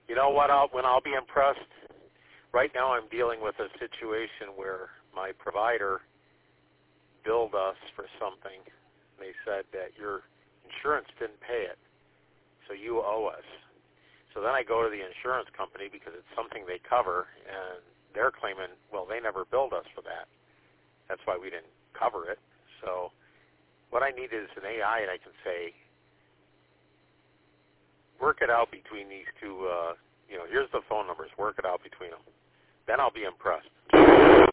You know what? When I'll be impressed. Right now, I'm dealing with a situation where my provider billed us for something. They said that your insurance didn't pay it, so you owe us. So then I go to the insurance company because it's something they cover, and they're claiming, well, they never billed us for that. That's why we didn't cover it. So what I need is an AI, and I can say, work it out between these two, here's the phone numbers, work it out between them. Then I'll be impressed.